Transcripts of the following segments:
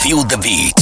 Feel the Beat.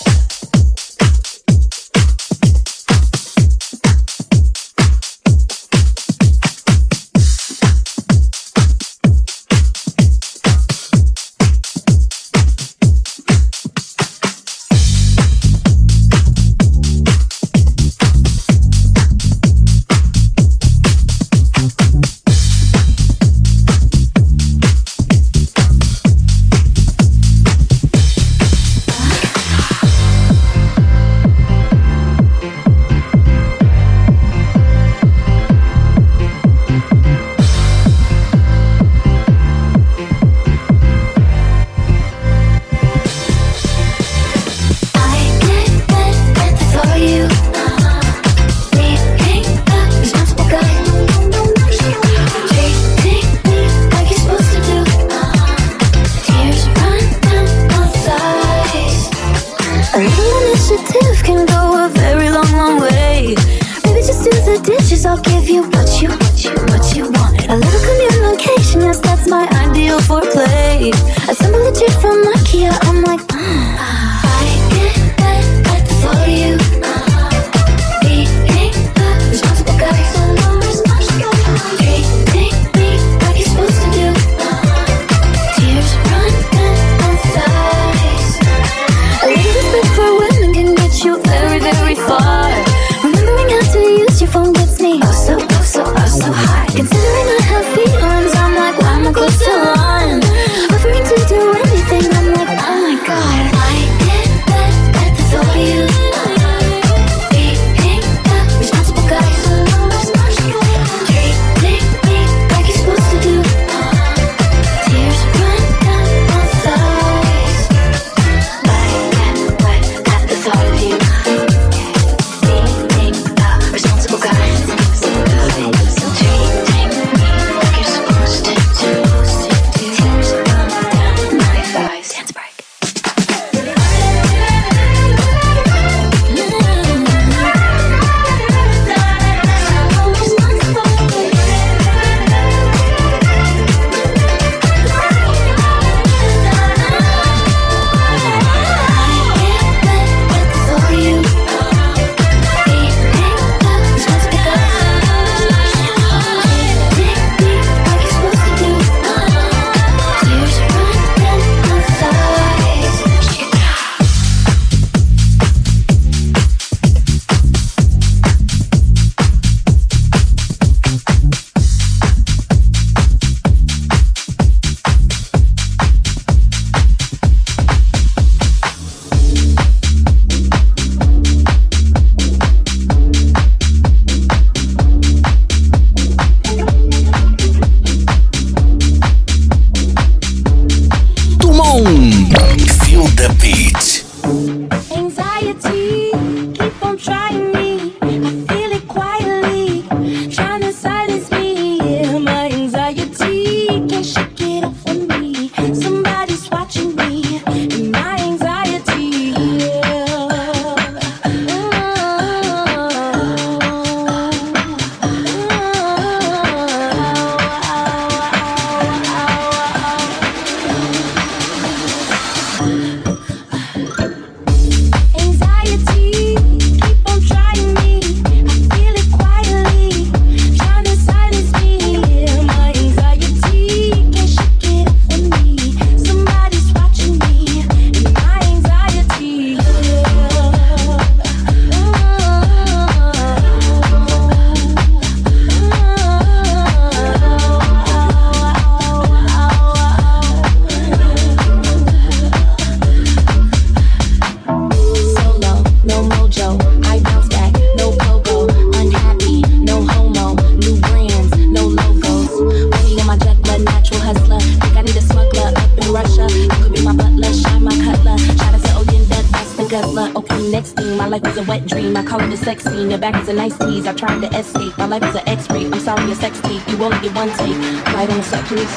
Back is a nice tease. I tried to escape. My life is an X-ray. I'm sorry, a sex tape. You only get one take. Light on the set, please.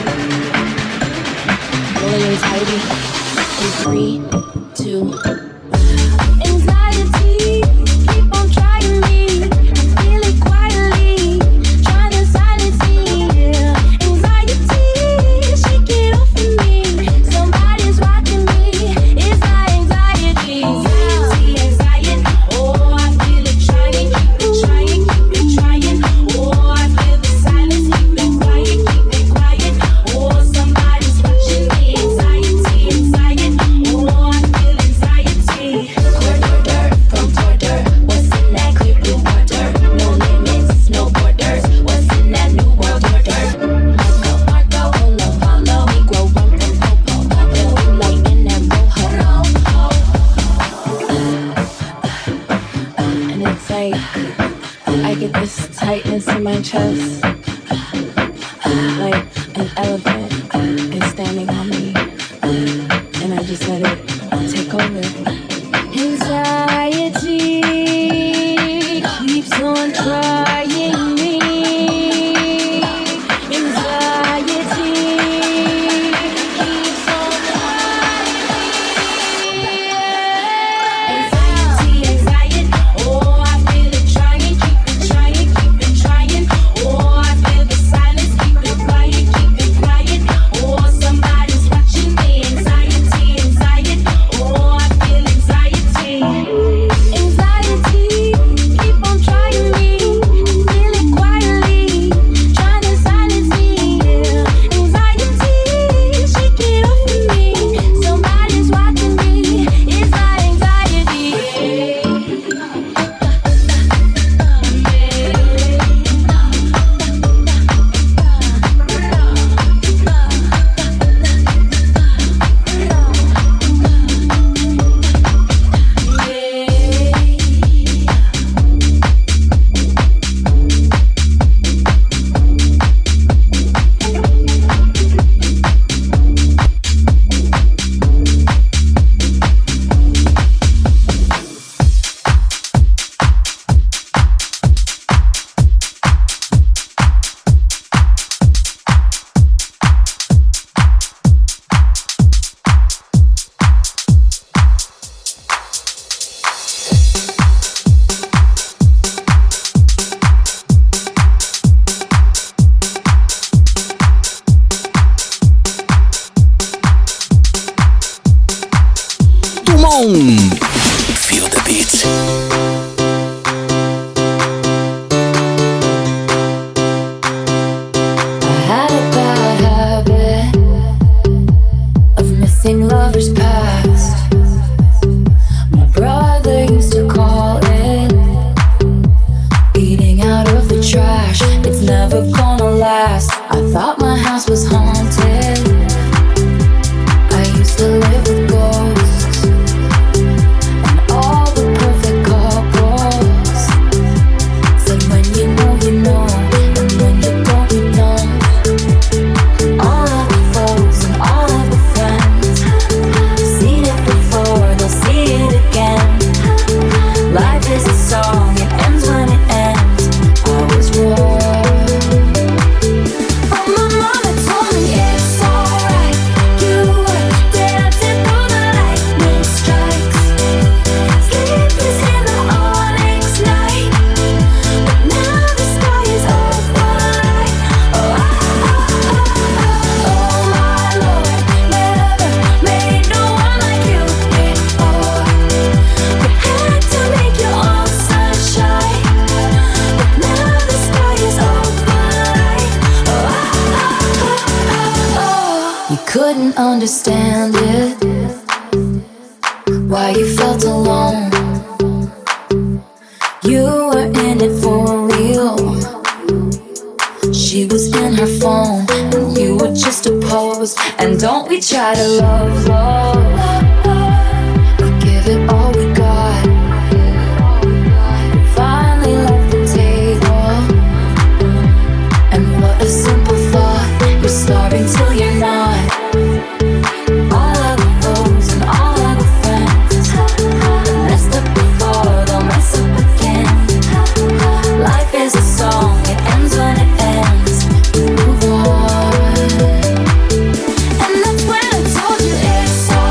Rolling anxiety. In 3, 2. Anxiety, keep on trying me. I feel it quietly, trying to silence me. Anxiety, shake it off of me. Somebody's watching me. It's not on my chest, like an elephant is standing on me, and I just let it take over. Anxiety keeps on trying me. Anxiety keeps on trying me. Anxiety, oh, I feel it trying, keep it trying. Oh, I feel the silence, keep it quiet. Oh, somebody's watching me. Anxiety, oh, I feel anxiety. Anxiety, keep on trying me. Feel it quietly, trying to silence me. Anxiety, shake it off of me. Somebody's watching me. It's my anxiety. Feel the beat. I had a bad habit of missing lovers past. My brother used to call it eating out of the trash. It's never gonna last. I thought my house was haunted. I used to live with ghosts and all the perfect couples. Said when you know, and when you don't, you don't. All of the foes and all of the friends, seen it before, they'll see it again. Life is a song, it ends when it ends. I was wrong, but my mama told me it's alright. You were dancing through the lightning strikes, sleepless in the onyx night. But now the sky is overnight. Oh, oh my Lord, never made no one like you before. But had to make your own sunshine. But now the sky is overnight. Oh, you couldn't understand it, why you felt alone. You were in it for real. She was in her phone, and you were just a pose. And don't we try to love? We give it all we got. Finally left the table, and what a simple thought. You're starving till you're not. All of the foes and all of the friends, messed up before, they'll mess up again. Life is a song, it ends when it ends. You move on, and that's when I told you it's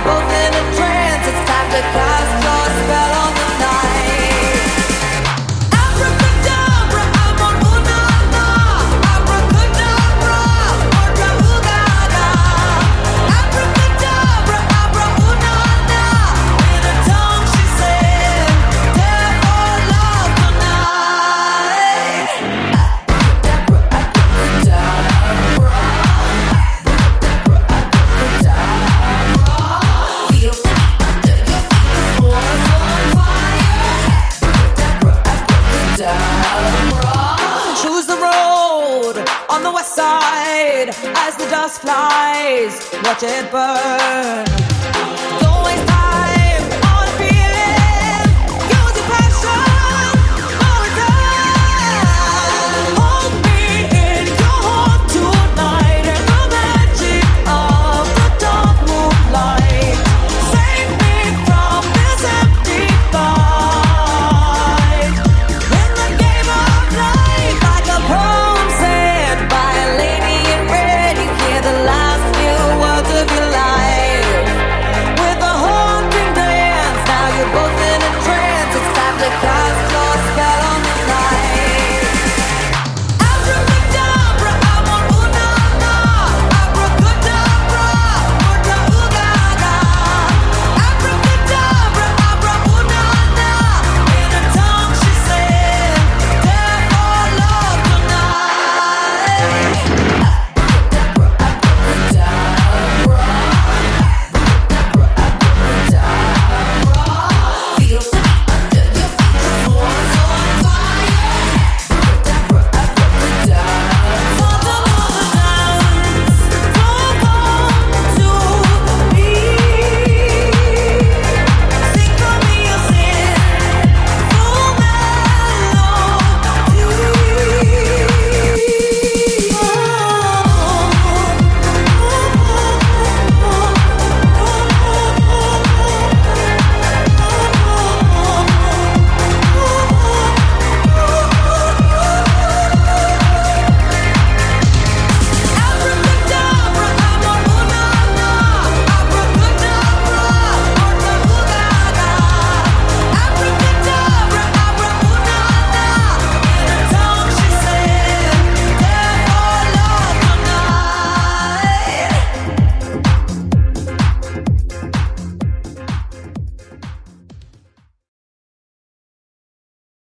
both in a trance. It's time to cast your spell on the night. Abracadabra, I'm on ooh-na-na. Abracadabra, orga ooh-ga-ga. Abracadabra, abra ooh-na-na. In a tongue she said, therefore love tonight. Abracadabra, abracadabra. Choose the road on the west side as the dust flies. Watch it burn.